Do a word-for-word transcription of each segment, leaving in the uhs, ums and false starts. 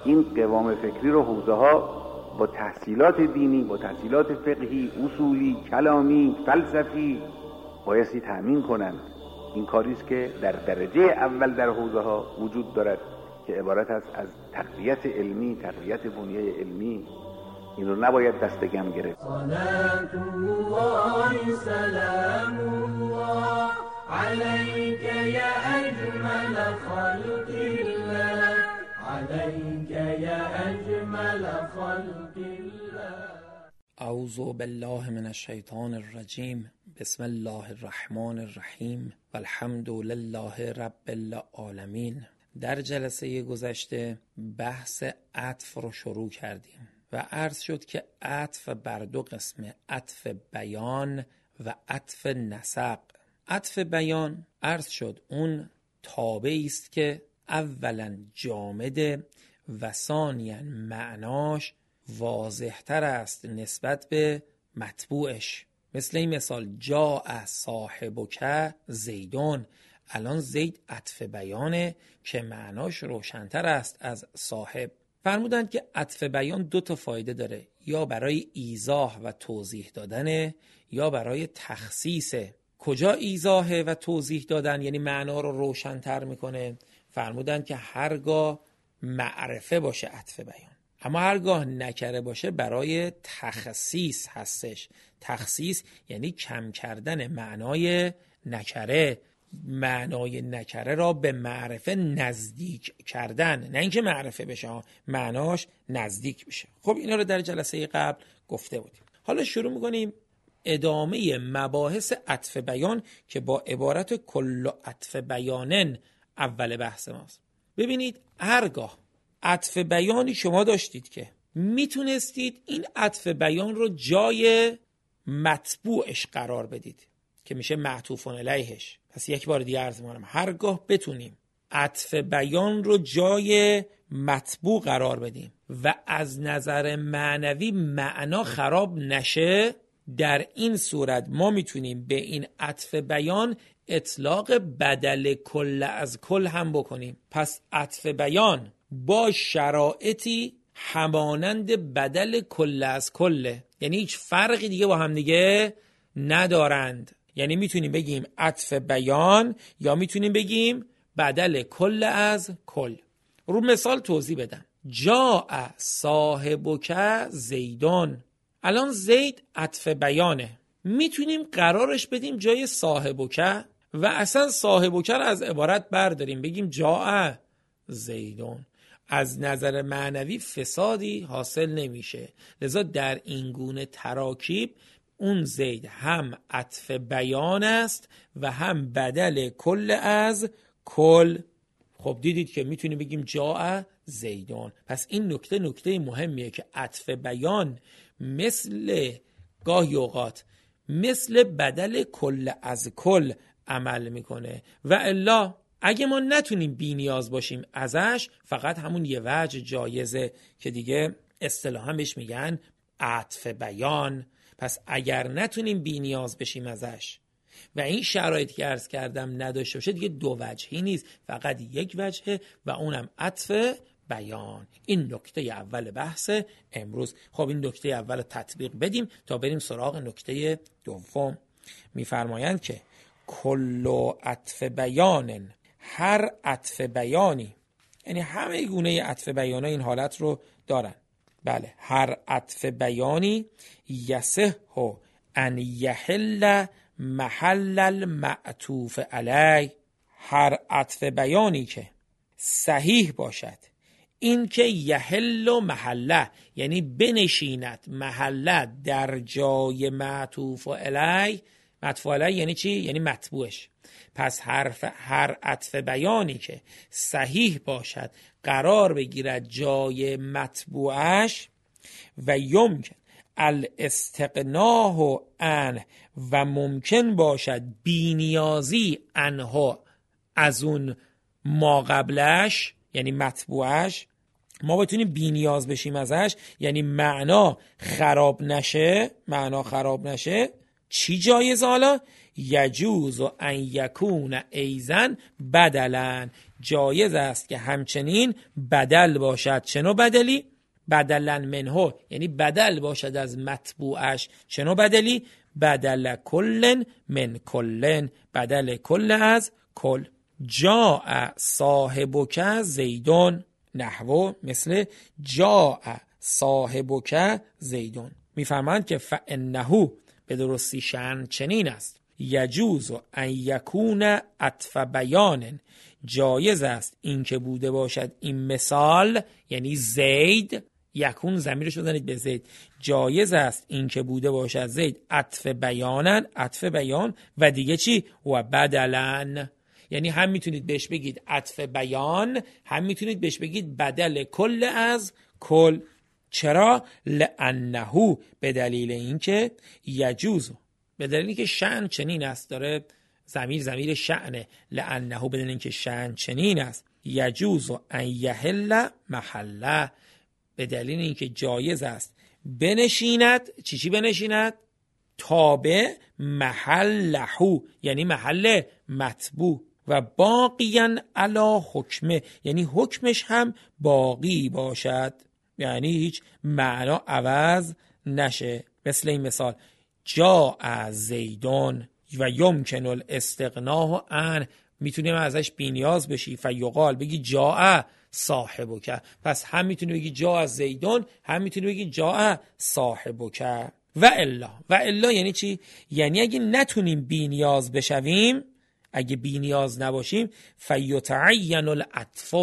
این قوام فکری رو حوزه ها با تحصیلات دینی، با تحصیلات فقهی، اصولی، کلامی، فلسفی بایستی تأمین کنند. این کاریست که در درجه اول در حوزه ها وجود دارد که عبارت است از تقویت علمی، تقویت بنیه علمی. این رو نباید دست کم گرفت. صلات الله سلام الله علیک یا اجمل خلق الله، علیک یا اجمل خلق الله. اعوذ بالله من الشیطان الرجیم. بسم الله الرحمن الرحیم و الحمد لله رب العالمین. در جلسه گذشته بحث عطف رو شروع کردیم و عرض شد که عطف بر دو قسمه، عطف بیان و عطف نسق. عطف بیان عرض شد اون تابعی است که اولا جامده و ثانیا معناش واضح‌تر است نسبت به مطبوعش. مثل این مثال جاء صاحبک زیدون. الان زید عطف بیانه که معناش روشن‌تر است از صاحب. فرمودند که عطف بیان دو تا فایده داره، یا برای ایضاح و توضیح دادنه یا برای تخصیصه. کجا ایضاح و توضیح دادن یعنی معنا رو روشن‌تر میکنه؟ فرمودند که هرگاه معرفه باشه عطف بیان، اما هرگاه نکره باشه برای تخصیص هستش. تخصیص یعنی کم کردن معنای نکره، معنای نکره را به معرفه نزدیک کردن، نه اینکه معرفه بشه، معناش نزدیک بشه. خب اینا رو در جلسه قبل گفته بودیم. حالا شروع میکنیم ادامه مباحث عطف بیان که با عبارت کل عطف بیانن اول بحث ماست. ببینید هرگاه عطف بیانی شما داشتید که میتونستید این عطف بیان رو جای مطبوعش قرار بدید که میشه معطوف علیهش. پس یک بار دیگه عرض می‌کنم هرگاه بتونیم عطف بیان رو جای مطبوع قرار بدیم و از نظر معنوی معنا خراب نشه، در این صورت ما میتونیم به این عطف بیان اطلاق بدل کل از کل هم بکنیم. پس عطف بیان با شرایطی همانند بدل کل از کله، یعنی هیچ فرقی دیگه با هم دیگه ندارند. یعنی میتونیم بگیم عطف بیان یا میتونیم بگیم بدل کل از کل. رو مثال توضیح بدم. جاء صاحبک زیدون. الان زید عطف بیانه، میتونیم قرارش بدیم جای صاحبک و اصلا صاحبک رو از عبارت برداریم بگیم جاء زیدون. از نظر معنوی فسادی حاصل نمیشه. لذا در این گونه تراکیب اون زید هم عطف بیان است و هم بدل کل از کل. خب دیدید که میتونیم بگیم جاء زیدون. پس این نکته نکته مهمیه که عطف بیان مثل گاهی اوقات مثل بدل کل از کل عمل میکنه و الا اگه ما نتونیم بی نیاز باشیم ازش، فقط همون یه وجه جایزه که دیگه اصطلاحاً بهش میگن عطف بیان. پس اگر نتونیم بی نیاز بشیم ازش و این شرایطی که عرض کردم نداشته باشه، دیگه دو وجهی نیست، فقط یک وجهه و اونم عطف بیان. این نکته اول بحث امروز. خب این نکته اول تطبیق بدیم تا بریم سراغ نکته دوم. میفرمایند که کل عطف بیان، هر عطف بیانی، یعنی همه گونه عطف بیان این حالت رو دارن. بله، هر عطف بیانی یصح ان یحل محل المعطوف علی. هر عطف بیانی که صحیح باشد این که یحل محله، یعنی بنشیند محله در جای معطوف علی. معطوف علی یعنی چی؟ یعنی مطبوعش. پس حرف هر عطف بیانی که صحیح باشد قرار بگیرد جای مطبوعش و یمکن الاستغناء عنه و ممکن باشد بینیازی عنه از اون ما قبلش، یعنی مطبوعش، ما بتونیم بینیاز بشیم ازش، یعنی معنا خراب نشه. معنا خراب نشه چی جایز؟ حالا یجوز و ان یکون ایزن بدلن، جایز است که همچنین بدل باشد. چنو بدلی؟ بدلن منهو، یعنی بدل باشد از مطبوعش. چنو بدلی؟ بدل کلن من کلن، بدل کل از کل. جاء صاحبک زیدون، نحو مثل جاء صاحبک زیدون. میفرمایند که فانه، به درستی شأن چنین است، یجوز ان یکون عطف بیان، جایز است این که بوده باشد این مثال، یعنی زید، یکون ضمیرش بزنید به زید، جایز است این که بوده باشد زید عطف بیانن، عطف بیان، و دیگه چی؟ و بدلن، یعنی هم میتونید بهش بگید عطف بیان، هم میتونید بهش بگید بدل کل از کل. چرا؟ لانه، به دلیل اینکه یجوز، به دلیل اینکه شأن چنین است، داره ضمیر ضمیر شأنه، لانه به دلیل اینکه شأن چنین است، یجوز ان یحل محله، به دلیل اینکه جایز است بنشیند، چی چی بنشیند؟ تابع محله، یعنی محل مطبوع، و باقیاً علی حکمه، یعنی حکمش هم باقی باشد، یعنی هیچ معنا عوض نشه. مثل این مثال جاء زیدون و یمکن الاستغناء عن، میتونیم ازش بی‌نیاز بشی، فیقال بگی جاء صاحبک، پس هم میتونی بگی جاء زیدون، هم میتونی بگی جاء صاحبک. و الا، و الا یعنی چی؟ یعنی اگه نتونیم بی‌نیاز بشویم، اگه بی‌نیاز نباشیم، فیتعین العطف،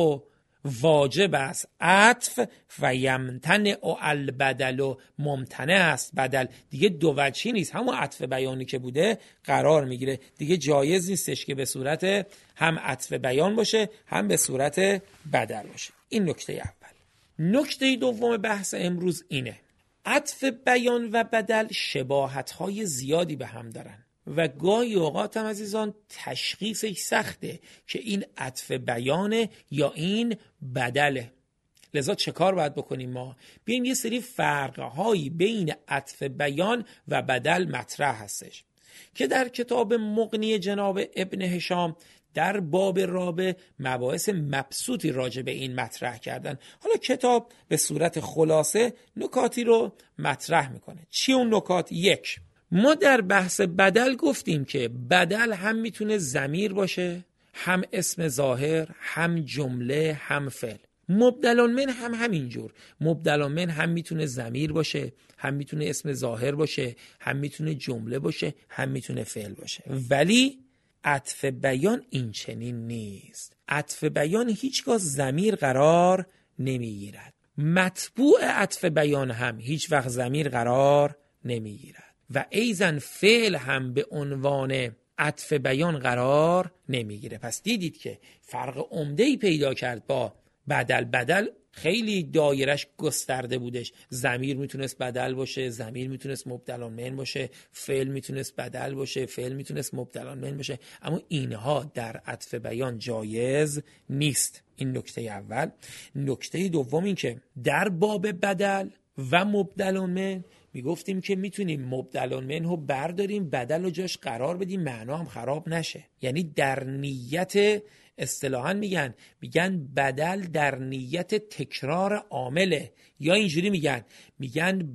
واجب است عطف، و یمتنع البدل، و ممتنع است بدل. دیگه دو وجهی نیست، همون عطف بیانی که بوده قرار میگیره، دیگه جایز نیستش که به صورت هم عطف بیان باشه هم به صورت بدل باشه. این نکته اول. نکته دوم بحث امروز اینه، عطف بیان و بدل شباهت‌های زیادی به هم دارن و گاهی اوقات هم عزیزان تشخیصش سخته که این عطف بیانه یا این بدله. لذا چه کار باید بکنیم؟ ما بیایم یه سری فرقهایی بین عطف بیان و بدل مطرح هستش که در کتاب مغنی جناب ابن هشام در باب رابع مباحث مبسوطی راجع به این مطرح کردن. حالا کتاب به صورت خلاصه نکاتی رو مطرح میکنه. چی اون نکات؟ یک، ما در بحث بدل گفتیم که بدل هم میتونه ضمیر باشه، هم اسم ظاهر، هم جمله، هم فعل. مبدل من هم همینجور، مبدل من هم میتونه ضمیر باشه، هم میتونه اسم ظاهر باشه، هم میتونه جمله باشه، هم میتونه فعل باشه. ولی عطف بیان این چنین نیست. عطف بیان هیچگاه ضمیر قرار نمیگیرد. مطبوع عطف بیان هم هیچ وقت ضمیر قرار نمیگیرد و ایزن فعل هم به عنوان عطف بیان قرار نمیگیره. پس دیدید که فرق عمده‌ای پیدا کرد با بدل. بدل خیلی دایرش گسترده بودش، ضمیر میتونست بدل باشه، ضمیر میتونست مبدل من باشه، فعل میتونست بدل باشه، فعل میتونست مبدل من باشه، اما اینها در عطف بیان جایز نیست. این نکته اول. نکته دوم این که در باب بدل و مبدل من میگفتیم که میتونیم مبدل من رو برداریم، بدل رو جاش قرار بدیم، معنا هم خراب نشه. یعنی در نیت، اصطلاحاً میگن میگن بدل در نیت تکرار عامله، یا اینجوری میگن میگن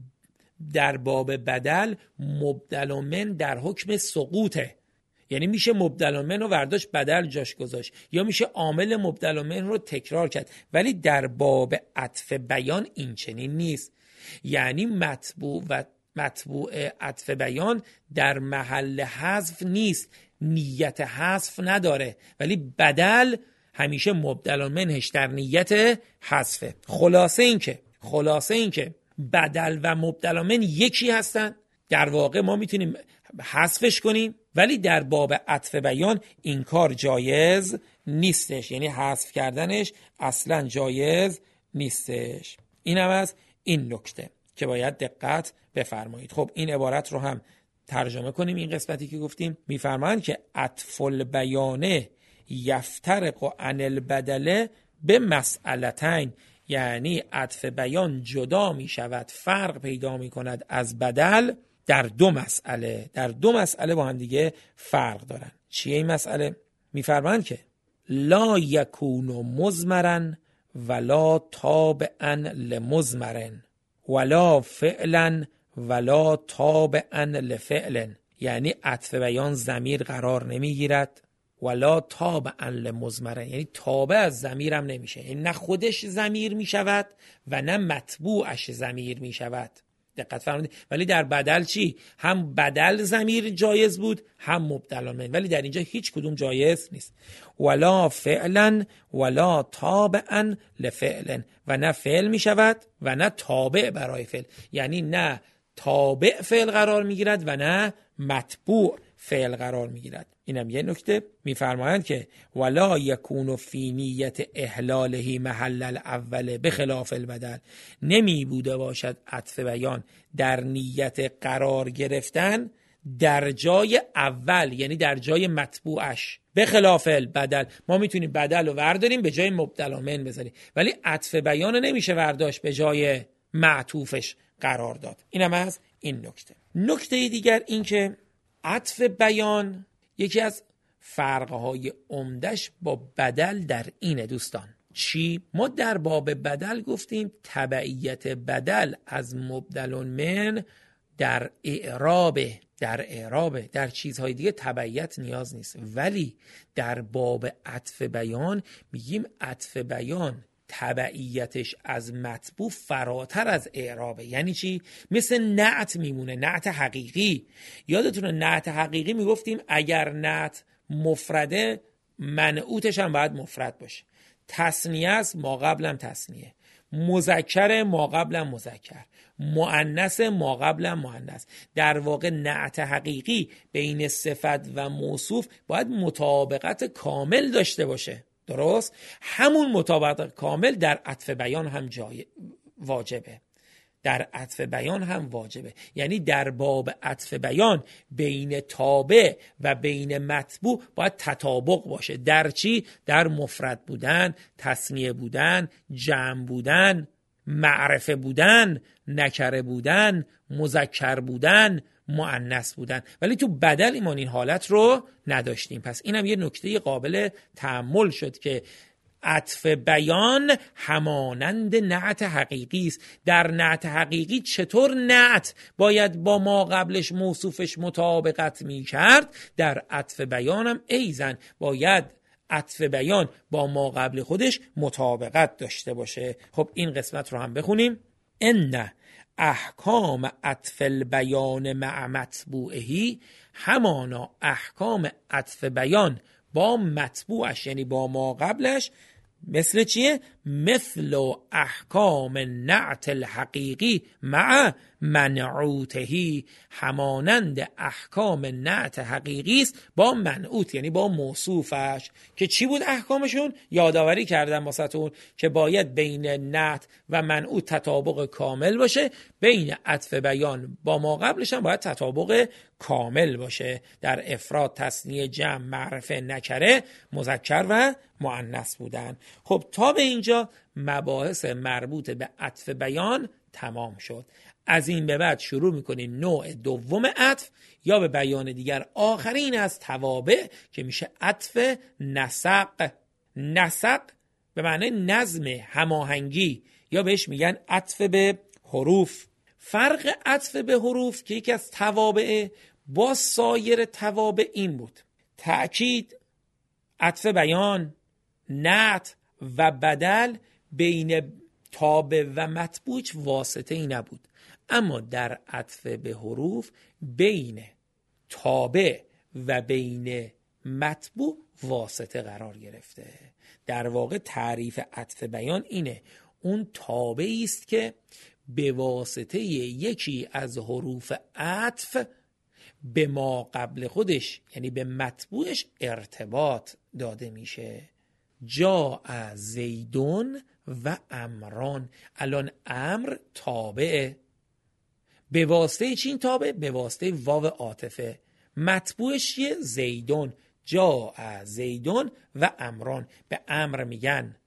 در باب بدل مبدل من در حکم سقوطه، یعنی میشه مبدل من رو برداشت بدل جاش گذاشت، یا میشه عامل مبدل من رو تکرار کرد. ولی در باب عطف بیان این چنین نیست. یعنی مطبوع و مطبوع عطف بیان در محل حذف نیست، نیت حذف نداره، ولی بدل همیشه مبدل منش در نیت حذفه. خلاصه این که خلاصه این که بدل و مبدل من یکی هستن، در واقع ما میتونیم حذفش کنیم، ولی در باب عطف بیان این کار جایز نیستش، یعنی حذف کردنش اصلا جایز نیستش. این هم از این نکته که باید دقت بفرمایید. خب این عبارت رو هم ترجمه کنیم. این قسمتی که گفتیم میفرمایند که عطف البیانه یفترق عن البدله به مسئلتین، یعنی عطف بیان جدا می شود، فرق پیدا می کند از بدل در دو مسئله در دو مسئله با هم دیگه فرق دارن. چیه این مسئله؟ میفرمایند که لا یکون مضمرا ولا تابعا لمضمرن ولا فعلا ولا تابعا لفعل، یعنی عطف بیان ضمیر قرار نمیگیرد، ولا تابعا لمضمرن یعنی تابع از ضمیر هم نمیشه، یعنی نه خودش ضمیر میشود و نه متبوعش ضمیر میشود. دقت فرمودید؟ ولی در بدل چی؟ هم بدل ضمیر جایز بود هم مبدل من، ولی در اینجا هیچ کدوم جایز نیست. ولا فعلا ولا تابعا لفعل، و نه فعل می شود و نه تابع برای فعل، یعنی نه تابع فعل قرار می گیرد و نه متبوع فعل قرار می گیرد. اینم یه نکته. میفرمایند که ولا یکون فی نیت احلاله محل الاول بخلاف البدل، نمی بوده باشد عطف بیان در نیت قرار گرفتن در جای اول، یعنی در جای متبوعش، بخلاف البدل. ما میتونیم بدل رو ورداریم به جای مبدل من بذاریم، ولی عطف بیان نمیشه ورداشت به جای معطوفش قرار داد. اینم از این نکته. نکته دیگر این که عطف بیان یکی از فرقهای عمدش با بدل در اینه دوستان. چی؟ ما در باب بدل گفتیم تبعیت بدل از مبدل من در اعرابه در اعرابه در چیزهای دیگه تبعیت نیاز نیست، ولی در باب عطف بیان میگیم عطف بیان تبعیتش از مطبوع فراتر از اعرابه. یعنی چی؟ مثل نعت میمونه، نعت حقیقی. یادتونه نعت حقیقی میگفتیم اگر نعت مفرده منعوتش هم باید مفرد باشه، تثنیه است ما قبلم تثنیه، مذکر ما قبلم مذکر، مؤنث ما قبلم مؤنث. در واقع نعت حقیقی بین صفت و موصوف باید مطابقت کامل داشته باشه. درست؟ همون مطابقت کامل در عطف بیان هم جای واجبه در عطف بیان هم واجبه یعنی در باب عطف بیان بین تابع و بین متبوع باید تطابق باشه. در چی؟ در مفرد بودن، تثنیه بودن، جمع بودن، معرفه بودن، نکره بودن، مذکر بودن، مؤنث بودن. ولی تو بدل ایمان این حالت رو نداشتیم. پس اینم یه نکته قابل تأمل شد که عطف بیان همانند نعت حقیقی است. در نعت حقیقی چطور نعت باید با ما قبلش موصوفش مطابقت می کرد، در عطف بیان هم ایزن باید عطف بیان با ما قبل خودش مطابقت داشته باشه. خب این قسمت رو هم بخونیم. ان احکام عطف البیان مع متبوعهی، همانا احکام عطف بیان با متبوعش یعنی با ما قبلش مثل چیه؟ مثل احکام نعت الحقیقی مع منعوتهی، همانند احکام نعت حقیقی است با منعوت یعنی با موصوفش. که چی بود احکامشون؟ یادآوری کردم واسهتون که باید بین نعت و منعوت تطابق کامل باشه، بین عطف بیان با ما قبلش هم باید تطابق کامل باشه. در افراد، تثنیه، جمع، معرفه، نکره، مذکر و مؤنث بودن. خب تا به اینجا مباحث مربوط به عطف بیان تمام شد. از این به بعد شروع میکنیم نوع دوم عطف، یا به بیان دیگر آخرین از توابع که میشه عطف نسق. نسق به معنی نظم، هماهنگی، یا بهش میگن عطف به حروف. فرق عطف به حروف که یکی از توابع با سایر توابع این بود: تأکید، عطف بیان، نعت و بدل بین تابع و متبوع واسطه ای نبود، اما در عطف به حروف بین تابع و بین متبوع واسطه قرار گرفته. در واقع تعریف عطف بیان اینه: اون تابعی است که به واسطه یکی از حروف عطف به ما قبل خودش یعنی به متبوعش ارتباط داده میشه. جاء زیدون و امران. الان امر تابعه، به واسطه چین تابع؟ به واسطه واو عاطفه. متبوعش چیه؟ زیدون. جاء زیدون و امران. به امر میگن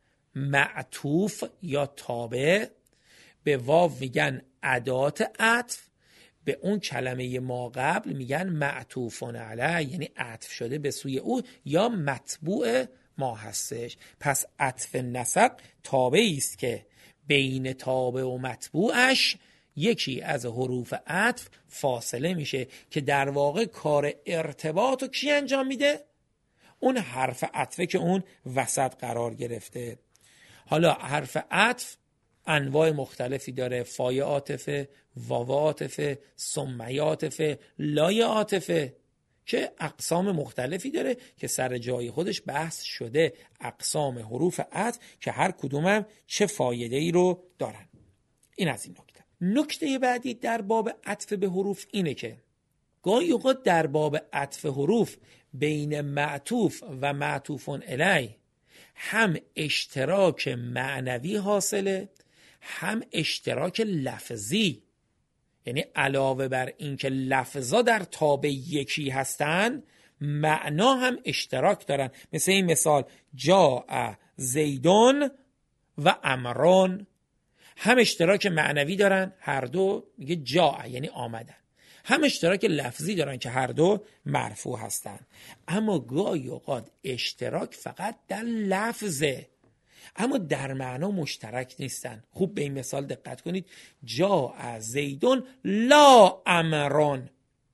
معطوف یا تابع، به واو میگن ادات عطف، به اون کلمه ما قبل میگن معطوفون علیه، یعنی عطف شده به سوی او یا متبوع ما هستش. پس عطف نسق تابعی است که بین تابع و متبوعش یکی از حروف عطف فاصله میشه که در واقع کار ارتباط رو کی انجام میده؟ اون حرف عطفه که اون وسط قرار گرفته. حالا حرف عطف انواع مختلفی داره، فای عاطفه، واو عاطفه، ثم عاطفه، لای عاطفه، که اقسام مختلفی داره که سر جای خودش بحث شده، اقسام حروف عطف که هر کدومم چه فایده ای رو دارن. این از این نکته. نکته بعدی در باب عطف به حروف اینه که گاهی اوقات در باب عطف حروف بین معطوف و معطوفون الیه هم اشتراک معنوی حاصله، هم اشتراک لفظی. یعنی علاوه بر اینکه لفظا در تابع یکی هستن، معنا هم اشتراک دارن. مثل این مثال جاء زیدون و عمرون، هم اشتراک معنوی دارن، هر دو میگه جاء یعنی آمدن، هم اشتراک لفظی دارن که هر دو مرفوع هستن. اما گاهی اوقات اشتراک فقط در لفظه، اما در معنا مشترک نیستن. خوب به این مثال دقت کنید. جاء زیدون لا امرون،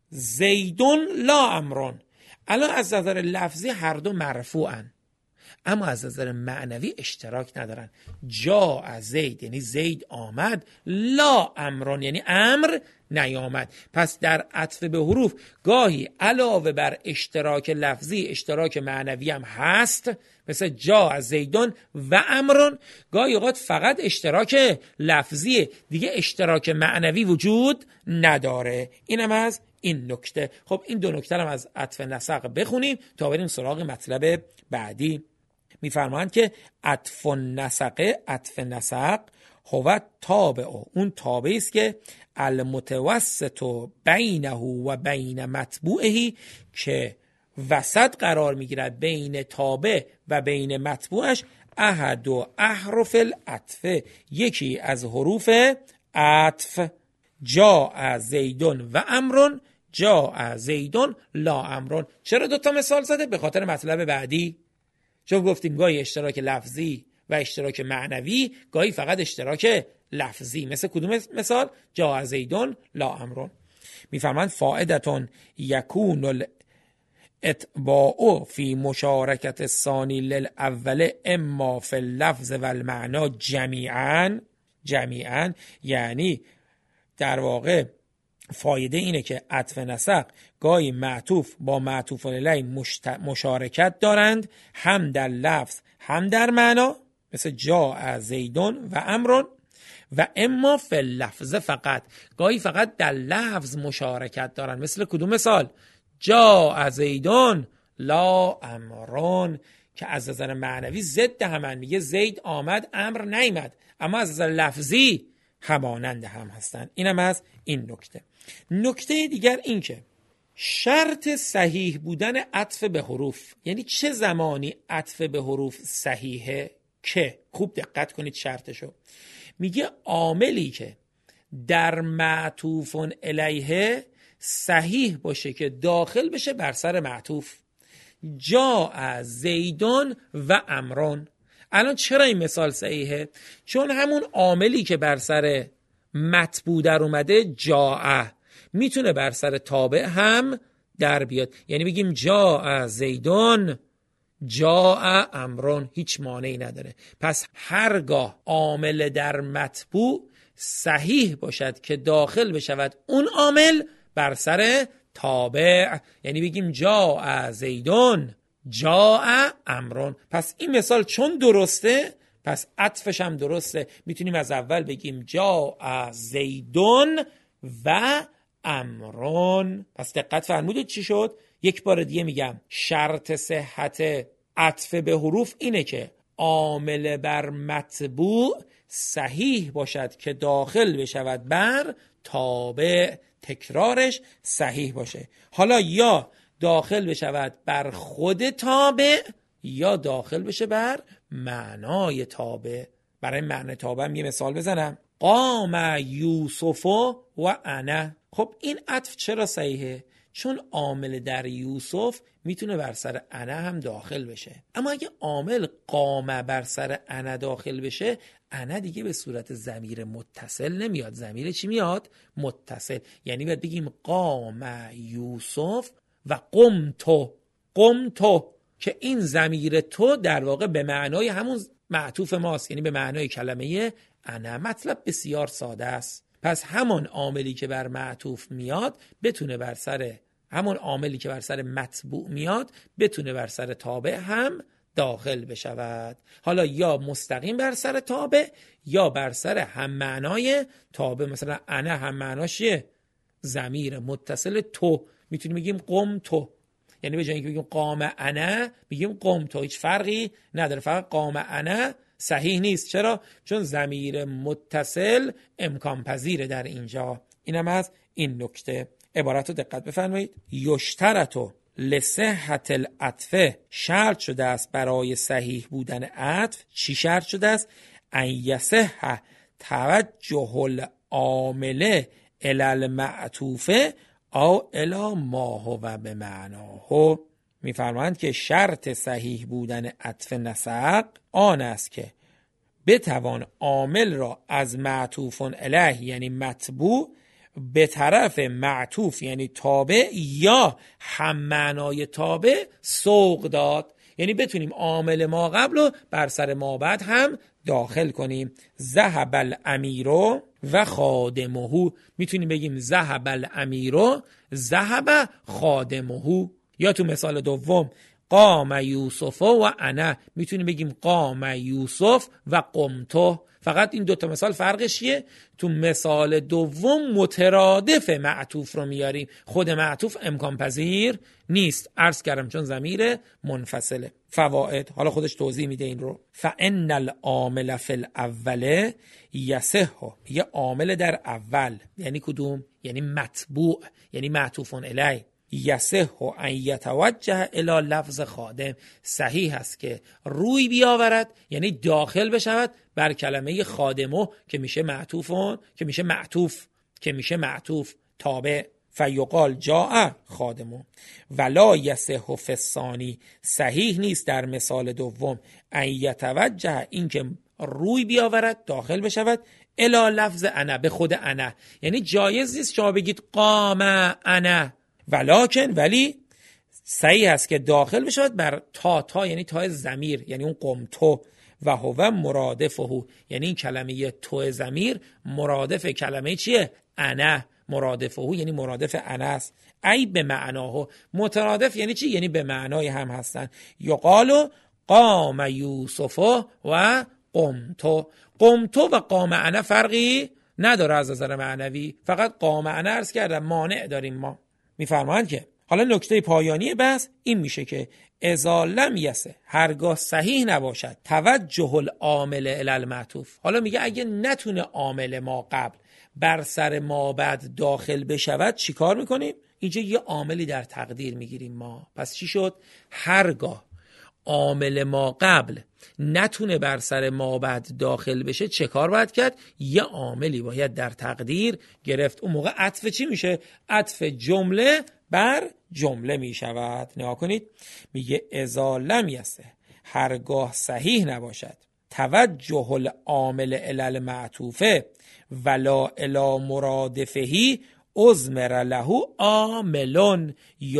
زیدون لا امرون. الان از نظر لفظی هر دو مرفوعن، اما از نظر معنوی اشتراک ندارن. جاء زید یعنی زید آمد، لا امرون یعنی امر نیامد. پس در عطف به حروف گاهی علاوه بر اشتراک لفظی اشتراک معنوی هم هست، مثل جاء زیدون و امرون. گاهی اوقات فقط اشتراک لفظی، دیگه اشتراک معنوی وجود نداره. اینم از این نکته. خب این دو نکته هم از عطف نسق بخونیم تا بریم سراغ مطلب بعدی. میفرمایند که عطف نسق، عطف نسق هو تابع، اون تابعی است که المتوسط بینه و بین متبوعه، که وسط قرار میگیرد بین تابع و بین متبوعش. احد و احرف العطف، یکی از حروف عطف. جاء زیدون و امرون، جاء زیدون لا امرون. چرا دوتا مثال زده؟ به خاطر مطلب بعدی. چون گفتیم گاهی اشتراک لفظی و اشتراک معنوی، گاهی فقط اشتراک لفظی. مثل کدوم مثال؟ جاء زیدون لا امرون. میفرمایند فائدتون یکون الاتباع فی مشارکت الثانی للاول اما فی اللفظ و المعنا جمیعا. جمیعا یعنی در واقع فایده اینه که عطف نسق گاهی معطوف با معطوف الیه مشت... مشارکت دارند، هم در لفظ هم در معنا، مثل جاء زیدون و امرون. و اما فی اللفظ فقط، گاهی فقط در لفظ مشارکت دارند. مثل کدوم مثال؟ جاء زیدون لا امرون، که از نظر معنوی ضد همن، میگه زید آمد امر نیامد، اما از نظر لفظی همانند هم هستند. اینم از این نکته. نکته دیگر این که شرط صحیح بودن عطف به حروف، یعنی چه زمانی عطف به حروف صحیحه؟ که خوب دقت کنید شرطشو. میگه عاملی که در معطوفون الیه صحیح باشه که داخل بشه بر سر معطوف. جاء زیدون و امرون. الان چرا این مثال صحیحه؟ چون همون عاملی که بر سر متبوع در اومده جاء میتونه بر سر تابع هم در بیاد. یعنی بگیم جاء زیدون جاء امرون، هیچ مانعی نداره. پس هرگاه عامل در متبوع صحیح باشد که داخل بشود اون عامل بر سر تابع، یعنی بگیم جاء زیدون جاء امرون. پس این مثال چون درسته، پس عطفش هم درسته. میتونیم از اول بگیم جاء زیدون و امرون. پس دقت فرمودید چی شد؟ یک بار دیگه میگم شرط صحت عطف به حروف اینه که عامل بر متبوع صحیح باشد که داخل بشود بر تابع، تکرارش صحیح باشه. حالا یا داخل بشود بر خود تابع یا داخل بشه بر معنای تابع. برای معنی تابع هم یه مثال بزنم. قام یوسف و انا. خب این عطف چرا صحیحه؟ چون عامل در یوسف میتونه بر سر انا هم داخل بشه. اما اگه عامل قام بر سر انا داخل بشه، انا دیگه به صورت ضمیر متصل نمیاد. ضمیر چی میاد؟ متصل. یعنی باید بگیم قام یوسف و قم تو، قم تو، که این ضمیر تو در واقع به معنای همون معطوف ماست، یعنی به معنای کلمه انا. مطلب بسیار ساده است. پس همون عاملی که بر معطوف میاد بتونه بر سر همون عاملی که بر سر متبوع میاد بتونه بر سر تابع هم داخل بشود. حالا یا مستقیم بر سر تابع یا بر سر هم معنای تابع. مثلا انا هم معناشه ضمیر متصل تو، میتونیم بگیم قم تو، یعنی به جای اینکه بگیم قام انا بگیم قم تو. هیچ فرقی نداره، فقط قام انا صحیح نیست. چرا؟ چون ضمیر متصل امکان پذیره در اینجا. اینم از این نکته. عبارت رو دقت بفرمایید. یشترطو لصحت العطف، شرط شده است برای صحیح بودن عطف. چی شرط شده است؟ ان یصح توجه العامل الی المعطوف او الی ما هو بمعناه. میفرمایند که شرط صحیح بودن عطف نسق آن است که بتوان عامل را از معطوف الیه یعنی متبوع به طرف معطوف یعنی تابع یا هم معنای تابع سوق داد. یعنی بتونیم عامل ما قبل رو بر سر ما بعد هم داخل کنیم. ذهب الامیر و خادمه، میتونیم بگیم ذهب الامیر ذهب خادمه. یا تو مثال دوم قام یوسف و انا، میتونیم بگیم قام یوسف و قمتو. فقط این دوتا مثال فرقش چیه؟ تو مثال دوم مترادف معطوف رو میاریم، خود معطوف امکان پذیر نیست. عرض کردم چون ضمیر منفصله. فواید حالا خودش توضیح میده این رو. فان العامل فی الاول یصح، یه عامل در اول یعنی کدوم؟ یعنی متبوع، یعنی معطوف الیه. یصح ان یتوجه الی لفظ خادم، صحیح است که روی بیاورد یعنی داخل بشود بر کلمه خادمو که میشه معطوفون که میشه معطوف که میشه معطوف تابع. فیقال جاء خادمو ولا یصح فی الثانی، صحیح نیست در مثال دوم ان یتوجه این که روی بیاورد داخل بشود الی لفظ انا، به خود انا. یعنی جایز نیست شما بگید قام انا، ولکن ولی صحیح است که داخل بشود بر تا تا یعنی تا ضمیر یعنی اون قم تو و هو مرادفه، یعنی این کلمه تو ضمیر مرادف کلمه چیه؟ انا. مرادفه یعنی مرادف انا است. ای به معناه، مترادف یعنی چی؟ یعنی به معنای هم هستن. یقال قام یوسف و قمتو. قمتو و قام انا فرقی نداره از نظر معنوی، فقط قام انا عرض کردم مانع داریم ما. میفرمایند که حالا نکته پایانی بحث این میشه که اذا لم یصح، هرگاه صحیح نباشد توجه العامل الی المعطوف. حالا میگه اگه نتونه عامل ما قبل بر سر ما بعد داخل بشود چیکار میکنیم؟ اینجا یه عاملی در تقدیر میگیریم ما. پس چی شد؟ هرگاه عامل ما قبل نتونه بر سر ما بعد داخل بشه چه کار باید کرد؟ یه عاملی باید در تقدیر گرفت. اون موقع عطف چی میشه؟ عطف جمله بر جمله میشود. نگاه کنید میگه اذا لم یصح، هرگاه صحیح نباشد توجه العامل الی المعطوفه ولا الی مرادفه ازمر له عاملون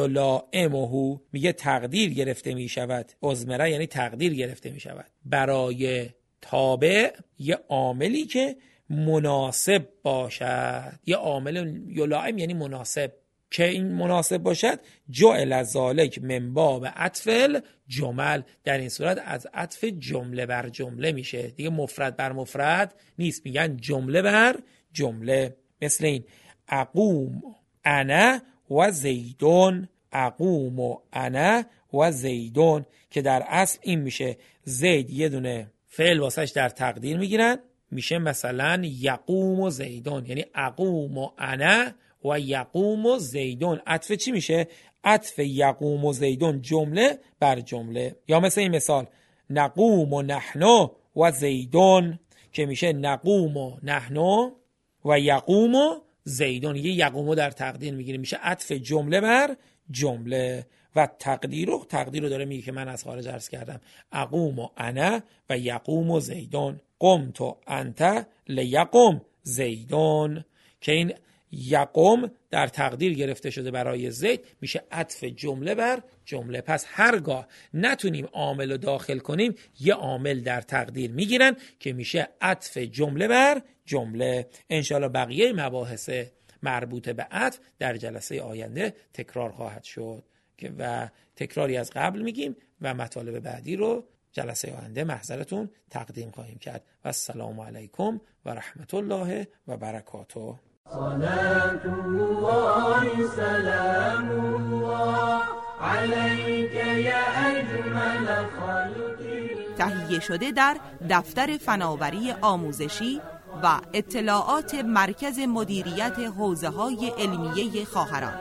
یلائمه، میگه تقدیر گرفته می شود. ازمره یعنی تقدیر گرفته می شود برای تابع یه عاملی که مناسب باشد. یه عامل یلائم یعنی مناسب، که این مناسب باشد جعل ذالک من باب عطف الجمل، در این صورت از عطف جمله بر جمله میشه دیگه، مفرد بر مفرد نیست، میگن جمله بر جمله. مثل این اقوم انا و زیدون، اقوم و انا و زیدون، که در اصل این میشه زید یه دونه فعل واسش در تقدیر میگیرن میشه مثلا یقوم و زیدون، یعنی اقوم و انا و یقوم و زیدون. عطف چی میشه؟ عطف یقوم و زیدون جمله بر جمله. یا مثل این مثال نقوم و نحنو و زیدون، که میشه نقوم و نحنو و یقوم و زیدون. یه یقومو در تقدیر میگیریم، میشه عطف جمله بر جمله. و تقدیر رو تقدیر رو داره میگه که من از خارج عرض کردم اقوم و انا و یقوم و زیدون، قمت و انت لیقم زیدون، که این یقوم در تقدیر گرفته شده برای زید، میشه عطف جمله بر جمله. پس هرگاه نتونیم عامل رو داخل کنیم یه عامل در تقدیر میگیرن که میشه عطف جمله بر جمله. انشالله بقیه مباحث مربوط به عطف در جلسه آینده تکرار خواهد شد و تکراری از قبل میگیم و مطالب بعدی رو جلسه آینده محضرتون تقدیم خواهیم کرد. و السلام علیکم و رحمت الله و برکاته. صلاة الله سلام الله عليك يا أجمل خلق الله. تهیه شده در دفتر فناوری آموزشی و اطلاعات مرکز مدیریت حوزه‌های علمیه خواهران.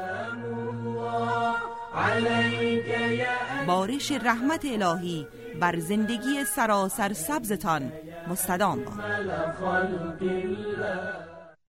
بارش رحمت الهی بر زندگی سراسر سبزتان مستدام باد.